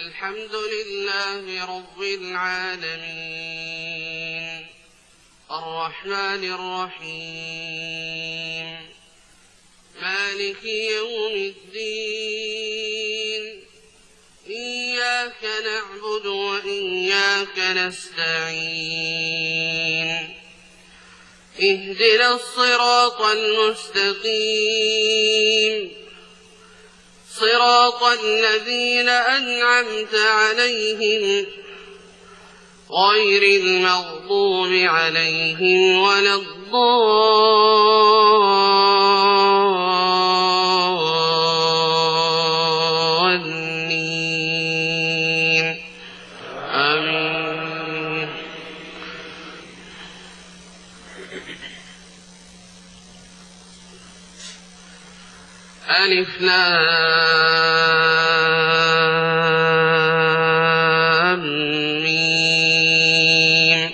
الحمد لله رب العالمين الرحمن الرحيم مالك يوم الدين إياك نعبد وإياك نستعين اهدنا الصراط المستقيم صراط الذين أنعمت عليهم غير المغضوب عليهم ولا الضالين آمين. ألف لام ميم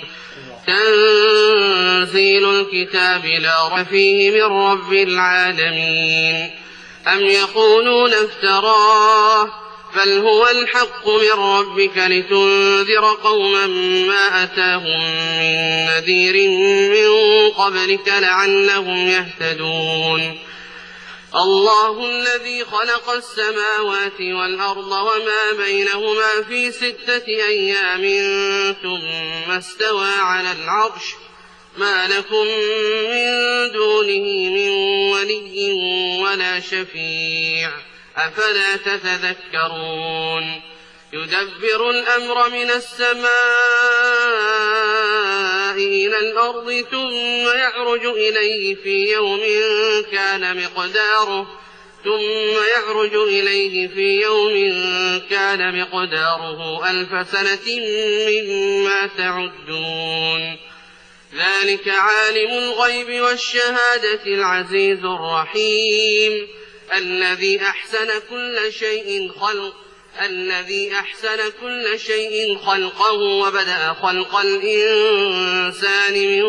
تنزيل الكتاب لا ريب فيه من رب العالمين أم يقولون افتراه بل هو الحق من ربك لتنذر قوما ما أتاهم من نذير من قبلك لعلهم يهتدون الله الذي خلق السماوات والأرض وما بينهما في 6 أيام ثم استوى على العرش ما لكم من دونه من ولي ولا شفيع أفلا تتذكرون يدبر الأمر من السماء إلى الأرض ثم يعرج إليه في يوم كان مقداره 1000 سنة مما تعدون ذلك عالم الغيب والشهادة العزيز الرحيم الذي أحسن كل شيء خلقه وبدأ خلق الإنسان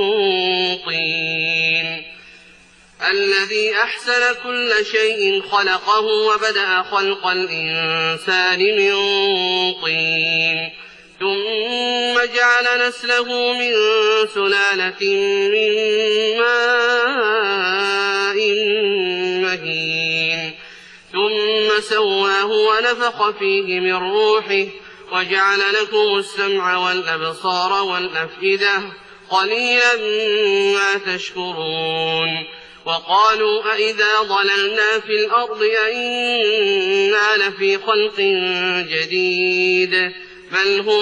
من طين ثم جعل نسله من سلالة من ماء مهين ثم سواه ونفخ فيه من روحه وجعل لكم السمع والأبصار والأفئدة قليلا ما تشكرون وقالوا أئذا ضللنا في الأرض أئنا لفي خلق جديد بل هم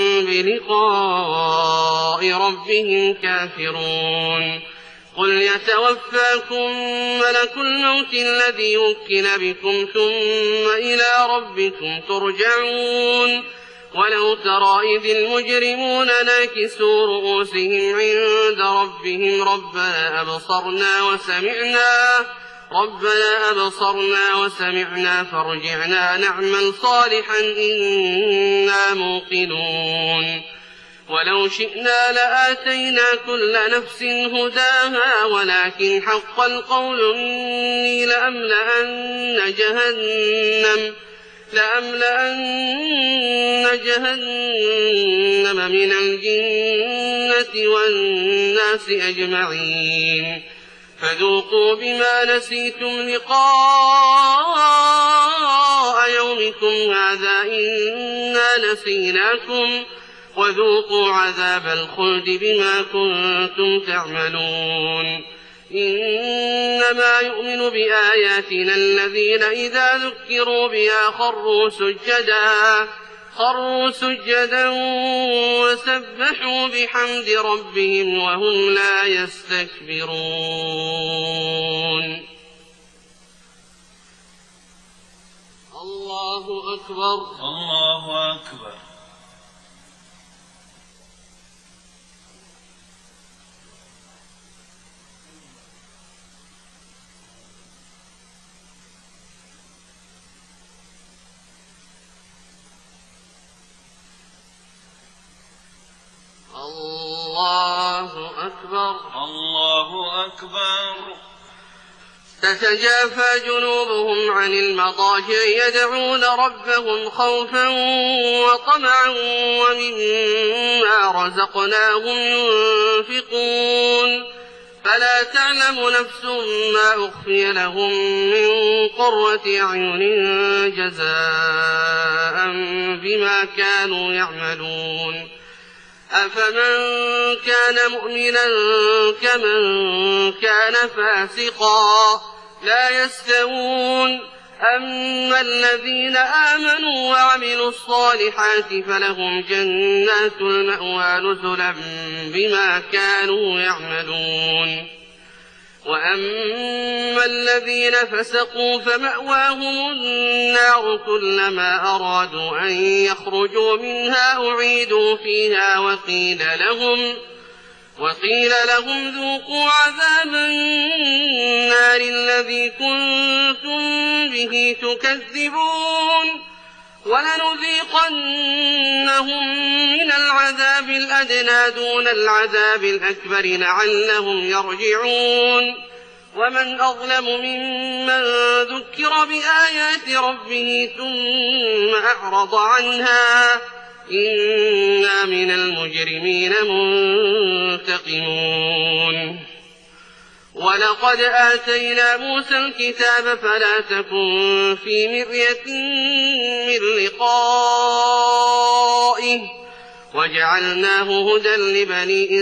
بلقاء ربهم كافرون قل يتوفاكم ملك الموت الذي وكل بكم ثم إلى ربكم ترجعون ولو ترى إذ المجرمون ناكسوا رؤوسهم عند ربهم ربنا أبصرنا وسمعنا فارجعنا نعمل صالحا إنا موقنون ولو شئنا لآتينا كل نفس هداها ولكن حق القول مني لأملأن جهنم من الجنة والناس أجمعين فذوقوا بما نسيتم لقاء يومكم هذا إنا نسيناكم وذوقوا عذاب الخلد بما كنتم تعملون إنما يؤمن بآياتنا الذين إذا ذكروا بها خروا سجدا وسبحوا بحمد ربهم وهم لا يستكبرون الله أكبر الله أكبر. الله أكبر الله أكبر. تتجافى جنوبهم عن المضاجع يدعون ربهم خوفا وطمعا ومما رزقناهم ينفقون فلا تعلم نفس ما أخفي لهم من قرة أعين جزاء بما كانوا يعملون أفمن كان مؤمنا كمن كان فاسقا لا يستوون أما الذين آمنوا وعملوا الصالحات فلهم جنات المأوى نزلا بما كانوا يعملون وأما الذين فسقوا فمأواهم النار كلما أرادوا أن يخرجوا منها أعيدوا فيها وقيل لهم ذوقوا عذاب النار الذي كنتم به تكذبون ولنذيقنهم من العذاب الأدنى دون العذاب الأكبر لعلهم يرجعون ومن أظلم ممن ذكر بآيات ربه ثم أعرض عنها إنا من المجرمين منتقمون ولقد آتينا موسى الكتاب فلا تكن في مرية من لقائه وجعلناه هدى لبني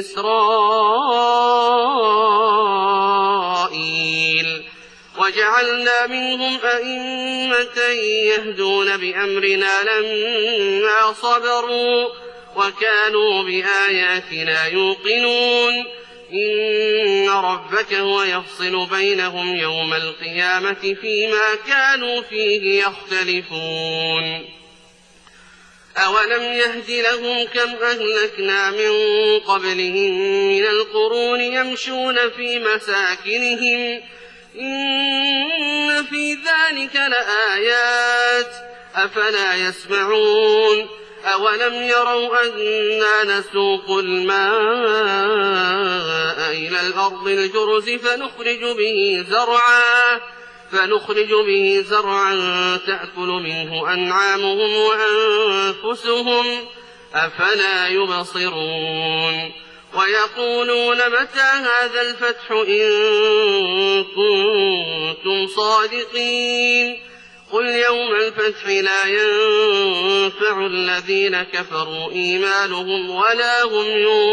إسرائيل وجعلنا منهم أئمة يهدون بأمرنا لما صبروا وكانوا بآياتنا يوقنون إن ربك هو يفصل بينهم يوم القيامة فيما كانوا فيه يختلفون أولم يهد لهم كم أهلكنا من قبلهم من القرون يمشون في مساكنهم إن في ذلك لآيات أفلا يسمعون أولم يروا أنا نسوق الماء إلى الأرض الجرز فنخرج به زرعا تأكل منه أنعامهم وأنفسهم أفلا يبصرون ويقولون متى هذا الفتح إن كنتم صادقين قل يوم الفتح لا ينفع الذين كفروا إيمانهم ولا هم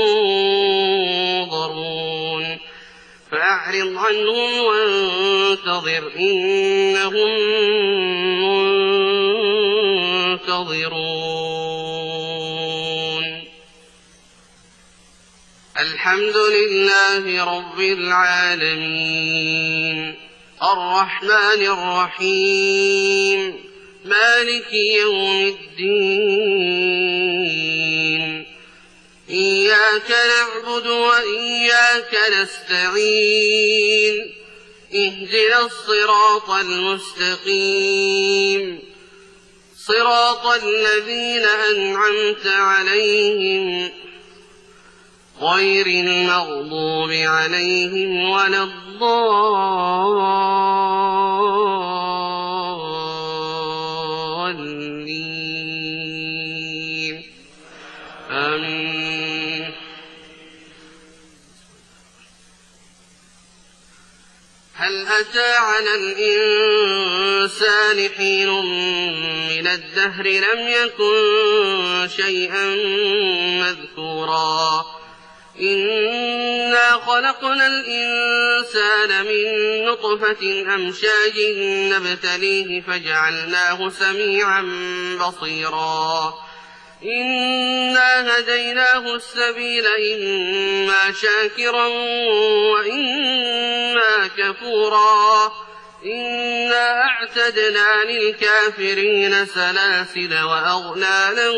ينظرون فأعرض عنهم وانتظر إنهم منتظرون الحمد لله رب العالمين الرحمن الرحيم مالك يوم الدين إياك نعبد وإياك نستعين اهدنا الصراط المستقيم صراط الذين أنعمت عليهم غير المغضوب عليهم ولا الضالين آمين. هل أتى على الإنسان حين من الدهر لم يكن شيئا مذكورا إنا خلقنا الإنسان من نطفة أمشاج نبتليه فجعلناه سميعا بصيرا إنا هديناه السبيل إما شاكرا وإما كفورا إنا أعتدنا للكافرين سلاسل وأغلالا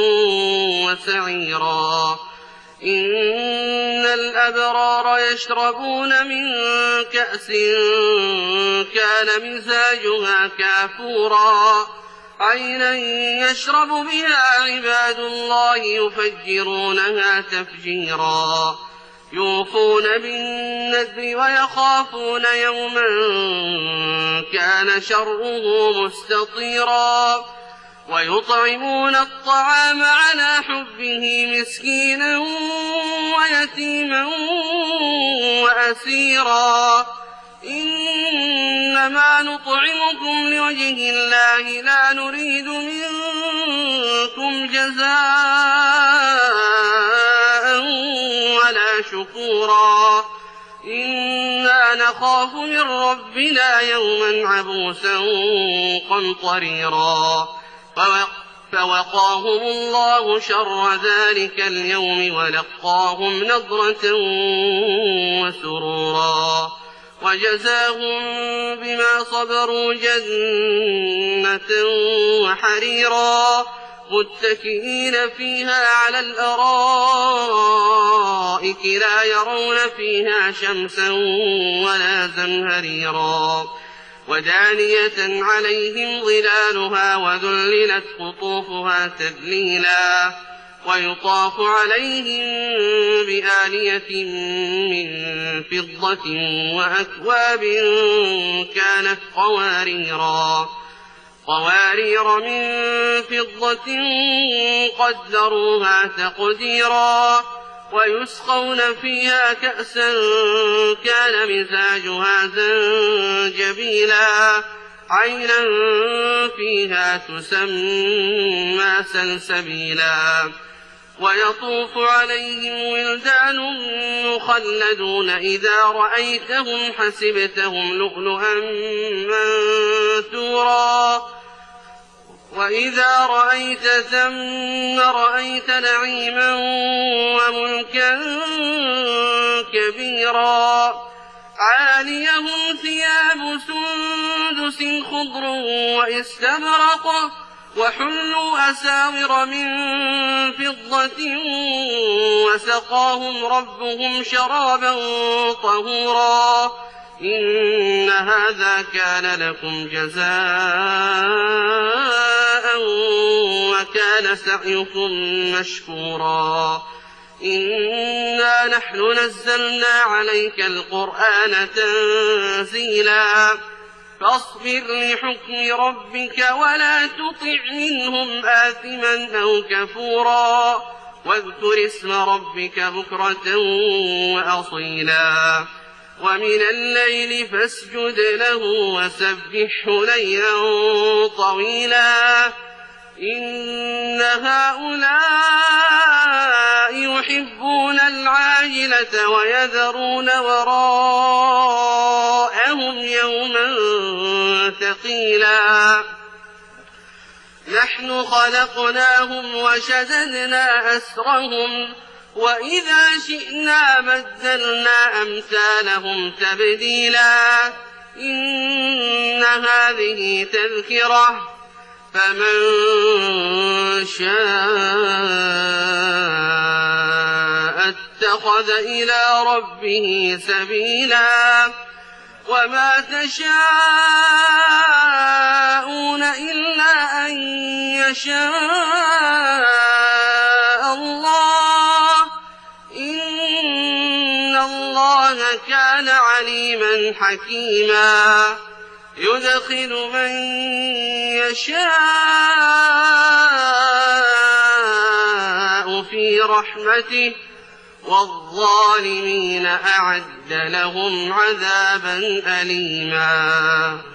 وسعيرا إن الأبرار يشربون من كأس كان مزاجها كافورا عينا يشرب بها عباد الله يفجرونها تفجيرا يوفون بالنذر ويخافون يوما كان شره مستطيرا ويطعمون الطعام على حبه مسكينا ويتيما وأسيرا إنما نطعمكم لوجه الله لا نريد منكم جزاء ولا شكورا إنا نخاف من ربنا يوما عبوسا قمطريرا فوقاهم الله شر ذلك اليوم ولقاهم نضرة وسرورا وجزاهم بما صبروا جنة وحريرا متكئين فيها على الأرائك لا يرون فيها شمسا ولا زمهريرا ودانية عليهم ظلالها وذللت قطوفها تذليلا ويطاف عليهم بآنية من فضة وأكواب كانت قوارير من فضة قدروها تقديرا ويسقون فيها كأسا كان مزاجها زنجبيلا عينا فيها تسمى سلسبيلا ويطوف عليهم ولدان مخلدون إذا رأيتهم حسبتهم لؤلؤا منثورا وإذا رأيت ثم رأيت نعيما وملكا كبيرا عاليهم ثياب سندس خضر واستبرق وحلوا أساور من فضة وسقاهم ربهم شرابا طهورا إن هذا كان لكم جزاء وكان سعيكم مشكورا إنا نحن نزلنا عليك القرآن تنزيلا فاصبر لحكم ربك ولا تطع منهم آثما أو كفورا واذكر اسم ربك بكرة وأصيلا ومن الليل فاسجد له وسبحه ليلا طويلا إن هؤلاء يحبون العاجلة ويذرون وراءهم يوما ثقيلا نحن خلقناهم وشددنا أسرهم وإذا شئنا بدلنا أمثالهم تبديلا إن هذه تذكرة فمن شاء اتخذ إلى ربه سبيلا وما تشاءون إلا أن يشاء الله إن الله كان عليما حكيما يدخل من يشاء في رحمته والظالمين أعد لهم عذابا أليما